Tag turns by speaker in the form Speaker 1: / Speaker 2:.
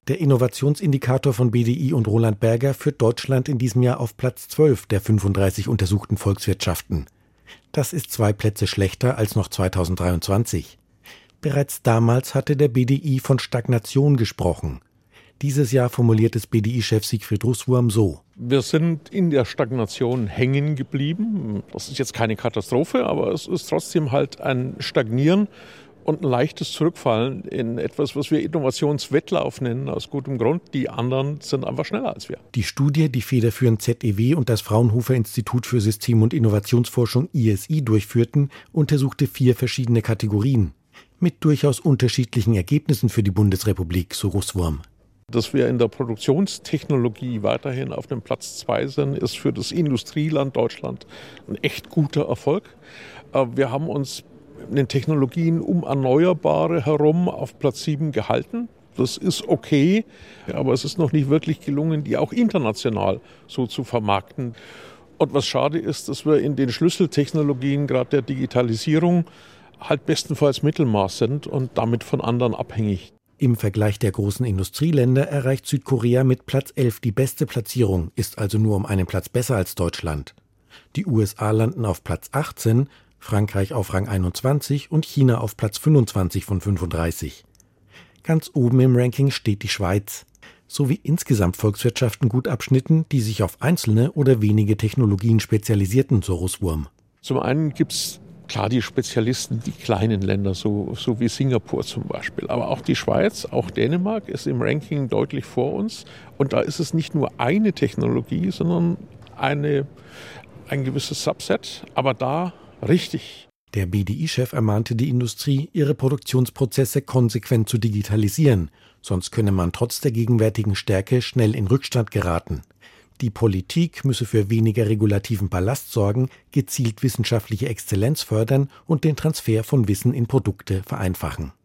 Speaker 1: Der Innovationsindikator von BDI und Roland Berger führt Deutschland in diesem Jahr auf Platz 12 der 35 untersuchten Volkswirtschaften. Das ist 2 Plätze schlechter als noch 2023. Bereits damals hatte der BDI von Stagnation gesprochen. Dieses Jahr formuliert es BDI-Chef Siegfried Russwurm so:
Speaker 2: Wir sind in der Stagnation hängen geblieben. Das ist jetzt keine Katastrophe, aber es ist trotzdem halt ein Stagnieren und ein leichtes Zurückfallen in etwas, was wir Innovationswettlauf nennen, aus gutem Grund. Die anderen sind einfach schneller als wir.
Speaker 1: Die Studie, die federführend ZEW und das Fraunhofer Institut für System- und Innovationsforschung ISI durchführten, untersuchte 4 verschiedene Kategorien. Mit durchaus unterschiedlichen Ergebnissen für die Bundesrepublik, so Russwurm.
Speaker 2: Dass wir in der Produktionstechnologie weiterhin auf dem Platz 2 sind, ist für das Industrieland Deutschland ein echt guter Erfolg. Wir haben uns in den Technologien um Erneuerbare herum auf Platz 7 gehalten. Das ist okay, aber es ist noch nicht wirklich gelungen, die auch international so zu vermarkten. Und was schade ist, dass wir in den Schlüsseltechnologien, gerade der Digitalisierung, halt bestenfalls Mittelmaß sind und damit von anderen abhängig.
Speaker 1: Im Vergleich der großen Industrieländer erreicht Südkorea mit Platz 11 die beste Platzierung, ist also nur um einen Platz besser als Deutschland. Die USA landen auf Platz 18, Frankreich auf Rang 21 und China auf Platz 25 von 35. Ganz oben im Ranking steht die Schweiz. Sowie insgesamt Volkswirtschaften gut abschnitten, die sich auf einzelne oder wenige Technologien spezialisierten, so Russwurm.
Speaker 2: Zum einen gibt es klar die Spezialisten, die kleinen Länder, so wie Singapur zum Beispiel. Aber auch die Schweiz, auch Dänemark ist im Ranking deutlich vor uns. Und da ist es nicht nur eine Technologie, sondern ein gewisses Subset, aber da richtig.
Speaker 1: Der BDI-Chef ermahnte die Industrie, ihre Produktionsprozesse konsequent zu digitalisieren. Sonst könne man trotz der gegenwärtigen Stärke schnell in Rückstand geraten. Die Politik müsse für weniger regulativen Ballast sorgen, gezielt wissenschaftliche Exzellenz fördern und den Transfer von Wissen in Produkte vereinfachen.